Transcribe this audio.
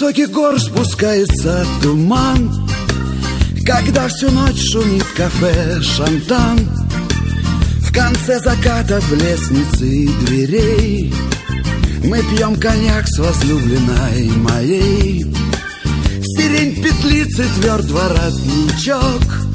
высоких гор спускается туман, когда всю ночь шумит кафе «Шантан». В конце заката в лестнице дверей мы пьем коньяк с возлюбленной моей. Сирень петлицы, тверд воротничок,